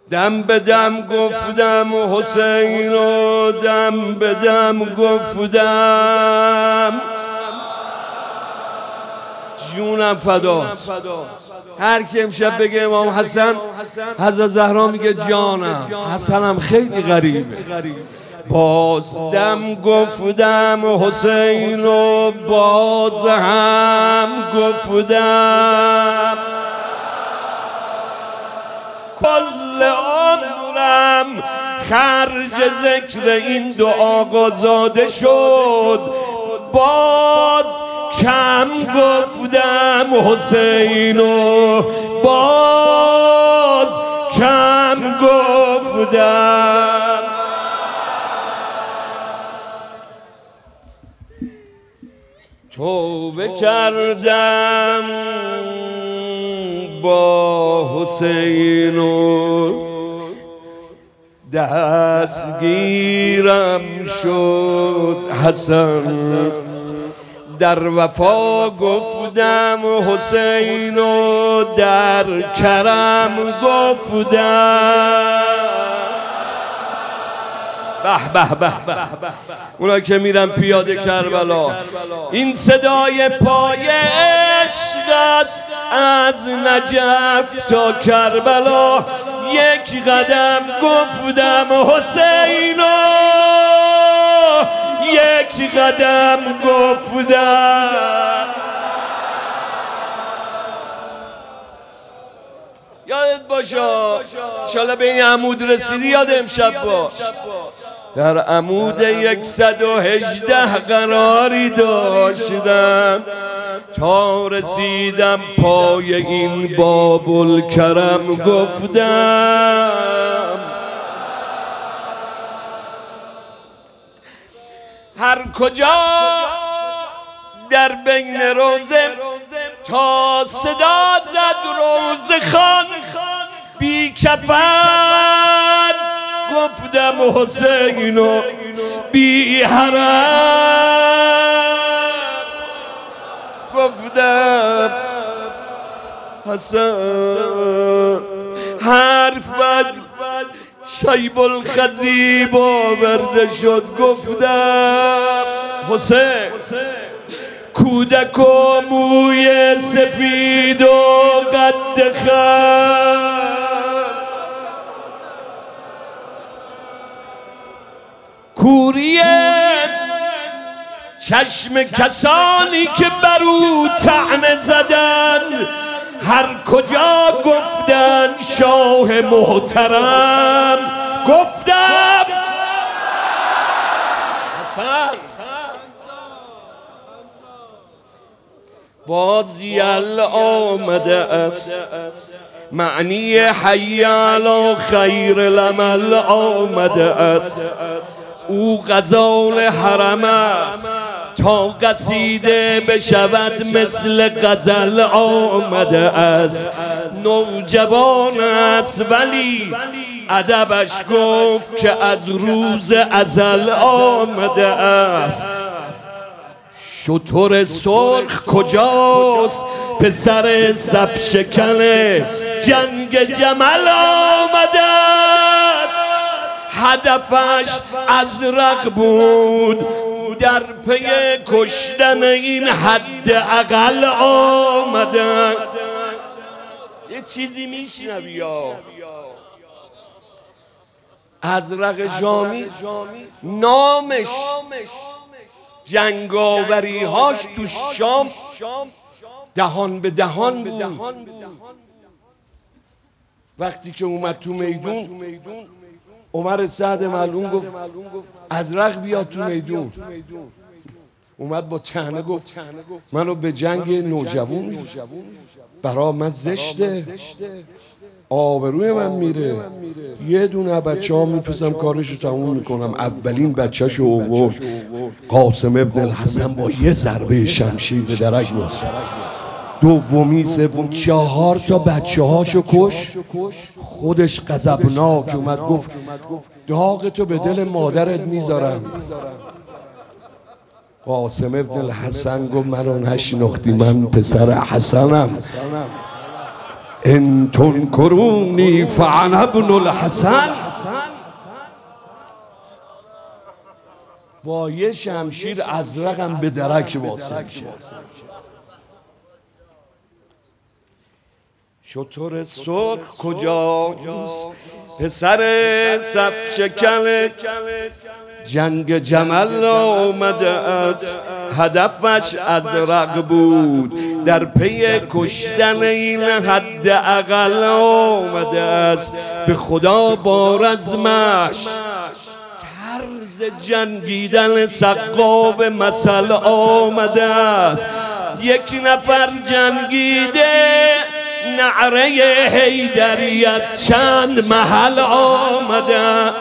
دم به دم گفتم حسین و دم به دم گفتم جونم فدا. هر کی امشب بگه امام حسن، حضرت زهرا میگه جانم. حسنم خیلی غریبه. باز دم گفتم حسین و باز هم گفتم کل عمرم خرج ذکر این دو آقا زاده شد. باز کم گفتم حسین و باز کم گفتم. توبه کردم با حسین و دستگیرم شد حسن. در وفا گفتم حسین و در کرم گفتم. به به به به اونا که میرن پیاده کربلا. این صدای پای عشق است از نجف تا کربلا. یک قدم گفتم حسین و یک قدم گفتم. یادت باشه انشالله به این عمود رسیدی. یاد امشب باش در عمود 118 قراری داشتم تا رسیدم پای این باب الکرم گفتم. هر کجا در بین روزه تا صدا زد روزه خان بی کفن گفتم حسین و بی حرم گفتم حسن. حرف بد شیب الخضیب آورده شد گفتم حسین. کودک و موی سفید و قد خم کوری چشم کسانی که بر او طعنه زدن. هر کجا گفتن شاه محترم گفتم حسن. باز یل آمده است معنی حی علی خیر العمل آمده است. او غزال حرم است تا قصیده بشود مثل غزل آمده است. نوجوان است ولی ادبش گفت که از روز ازل آمده است. شتر سرخ کجاست پسر سب شکن جنگ جمل آمده است. هدفش ازرق بود در پی کشتن این حد اقل آمده. یه چیزی میشنوی یا ازرق جامی نامش جنگاوری هاش تو شام دهان به دهان بود. وقتی که اومد تو میدون عمر سعد ملعون گفت ازرق بیاد تو میدون. اومد با طعنه گفت منو به جنگ نوجوان برا من زشته، آبروی من میره. یه دونه بچه ها میفرستم کارشو تموم میکنم. اولین بچه‌شو آورد قاسم ابن الحسن با یه ضربه شمشیر به درک باز. دومی سوم 4 تا بچه هاشو کش. خودش غضبناک اومد گفت داغ تو به دل مادرت میذارم. قاسم ابن الحسن گفت منو نشناختی، من پسر حسنم. ان تنکرونی فانا ابن الحسن. با یه شمشیر ازرقم به درک واسه کرد. شتر سرخ کجاست پسر صف شکن، جنگ جمل آمده است هدفش ازرق بود، در پی کشتن این حد اقل آمده است. به خدا با رزمش طرز جنگیدن سقاب مثل آمده است. یک نفر جنگیده نعره حیدری از چند محل آمده.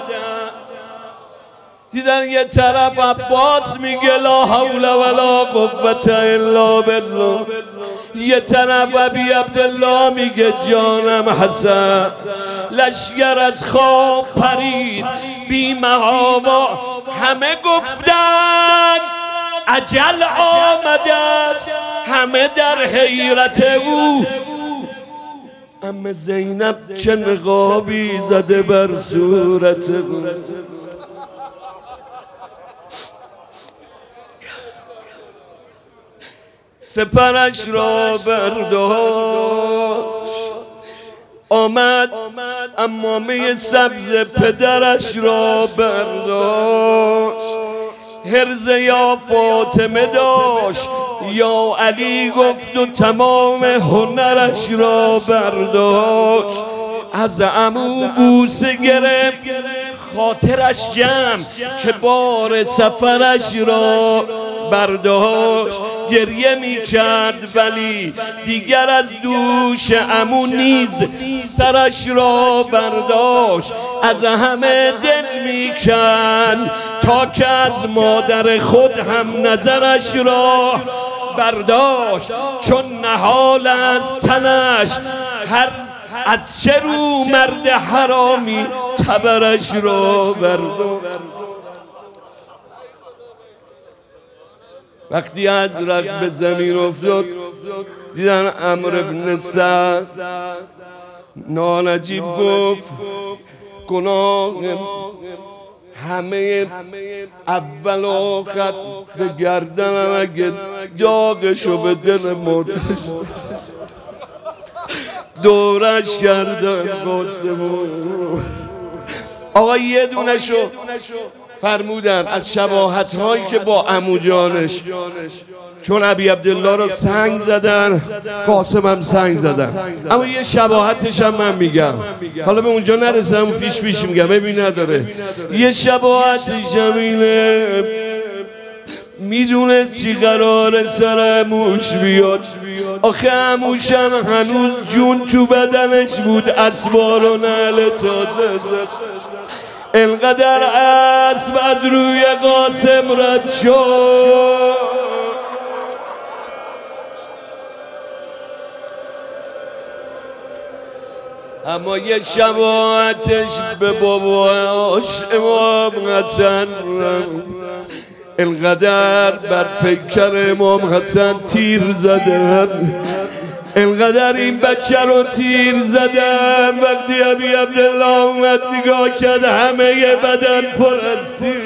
دیدن یه طرف عباس میگه لا حول ولا قوة الا بالله، یه طرف ابی عبدالله میگه جانم حسن. لشگر از خواب پرید بی محابا، همه گفتن اجل آمده است، همه در حیرت او. اما زینب چه نقابی زده بر صورت او، سپرش را برداشت آمد، عمامه سبز پدرش را برداشت. حرز یا فاطمه داشت یا علی گفت و تمام هنرش را برداشت. از عمو بوسه گرفت خاطرش جمع که بار سفرش را برداشت. گریه می کرد ولی دیگر از دوش عمو نیز سرش را برداشت. از همه دل می کند تا که از مادر خود هم نظرش را برداشت. چون نهال از تنش هر از چه رو مرد حرامی تبرش را برداشت. وقتی ازرق به زمین افتاد دیدن عمرو بن سعد نانجیب گفت گناه همه اول آخر به گردنم اگه داغشو به دل مادرش دورش کردن قاسمون. آقا یه دونه شو فرمودن از شباهت هایی که با عمو جانش، چون ابی عبدالله رو سنگ زدن قاسم هم سنگ زدن، اما یه شباهتش هم من میگم، حالا به اونجا نرسم پیش میگم ببین نداره. یه شباهتش هم اینه میدونست چی قراره سر عموش بیاد. آخه عموش هم هنوز جون تو بدنش بود، اسوار و نعل تازه زد. انقدر اسب از روی قاسم رد شد اما یه شباهتش به باباش امام حسن انقدر بر پیکر امام حسن تیر زدن، انقدر این بچه رو تیر زدن. وقتی ابی عبدالله اومد نگاه کرد همه بدن پر از تیر.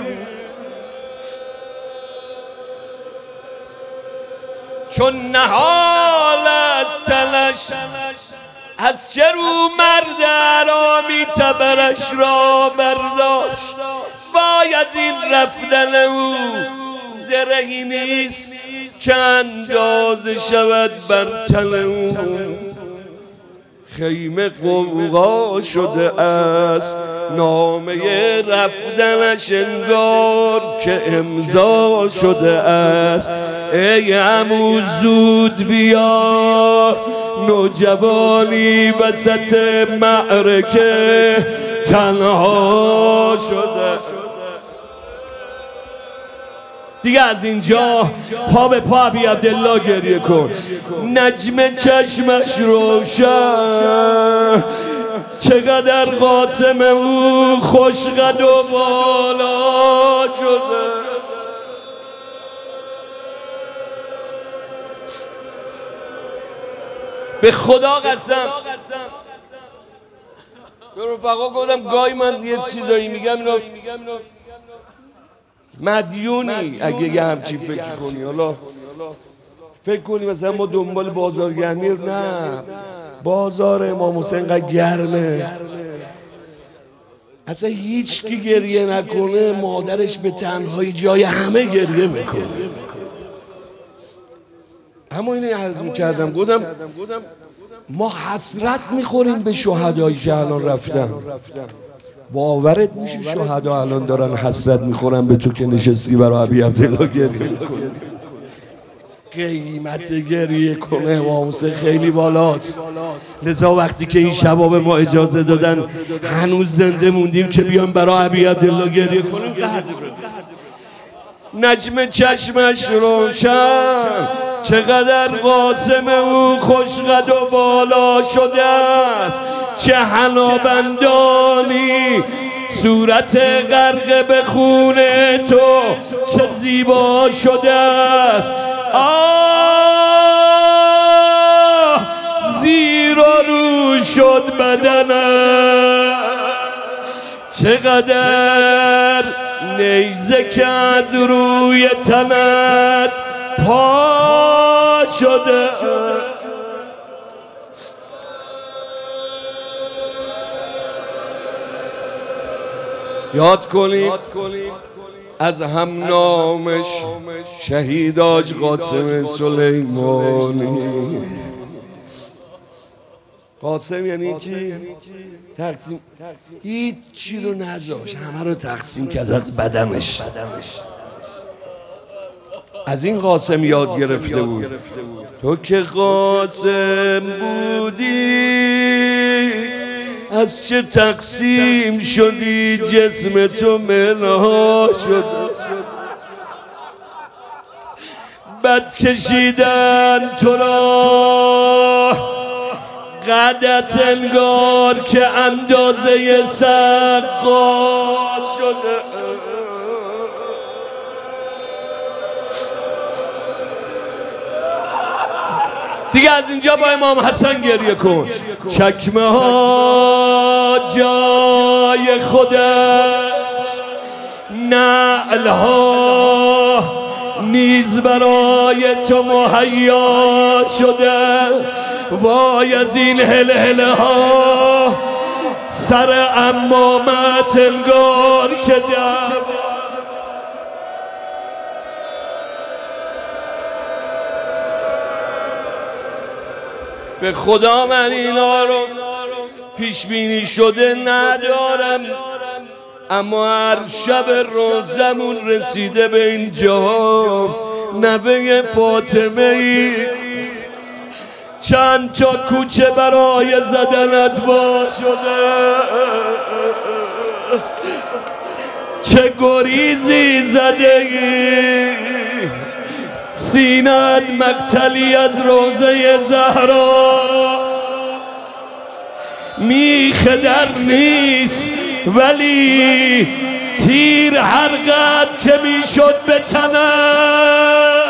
چون نهال از تنش از چه رو مرد حرامی تبرش را برداشت. وای از این رفتن او زرهی نیست که اندازه شود بر تن او. خیمه غوغا شده است، نامه رفتنش انگار که امضا شده است. ای عمو زود بیا، نوجوانی وسط معرکه تنها شده. دیگه از اینجا پا به پا ابی عبدالله گریه کن. نجم چشمش روشن، چقدر قاسم او خوشقد و بالا شده. به خدا قسم به رفقا گفتم گاهی من یه چیزایی میگم مدیونی اگه یه همچین فکر کنی. حالا فکر کنی مثلا ما دنبال بازارگرمی، نه، بازار امام حسین اینقدر گرمه اصلا هیچ کی گریه نکنه مادرش به تنهایی جای همه گریه میکنه. اما اینو عرض میکردم گفتم ما حسرت میخوریم به شهدایی که الان رفتن. باورت میشه شهدا الان دارن حسرت میخورن به تو که نشستی برای ابی عبدالله گریه میکنی؟ قیمت گریه کنه امام حسین خیلی بالاست. لذا وقتی که این شباب ما اجازه دادن هنوز زنده موندیم که بیان برای ابی عبدالله گریه کنیم. قدر نجم چشمش روشن چقدر قاسم او خوشقد و بالا شده است، چه حنابندانی صورت غرق به خون تو چه زیبا شده است. آه زیر و رو شد بدنم، چقدر نیزه که از روی تنت پا شده. یاد کنیم از هم نامش شهید حاج قاسم سلیمانی. قاسم یعنی چی؟ تقسیم. هیچ چی رو نذاشت، همه رو تقسیم کرد از بدنش. از این قاسم یاد گرفته بود. تو که قاسم بودی از چه تقسیم شدی، جسم تو منها شد. بد کشیدن تو را قدت انگار که اندازه سقا شده. دیگه از اینجا با امام حسن گریه کن. چکمه ها جای خودش، نعل ها نیز برای تو مهیا شده. وای از این هله ها سر عمامت انگار که دعوا. به خدا من اینا رو پیش بینی شده ندارم، اما هر شب روزمون رسیده به اینجا. نوه فاطمه ای چند تا کوچه برای زدنت وا شده، چه گریزی زده ای، سینت مقتلی از روزه زهرا. میخ در نیست ولی تیر هر قد که میشد به تنت.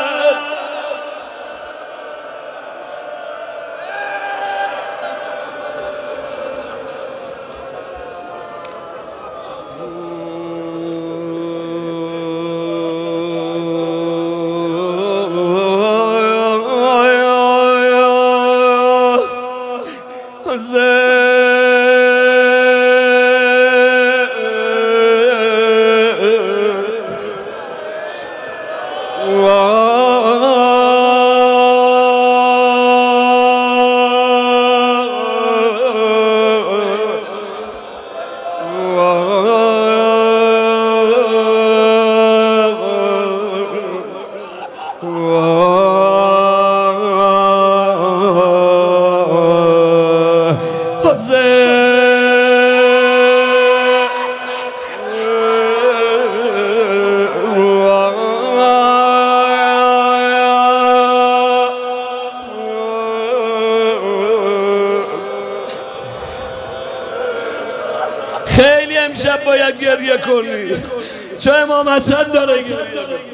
خیلی امشب باید گریه کنی چون امام حسن داره گریه.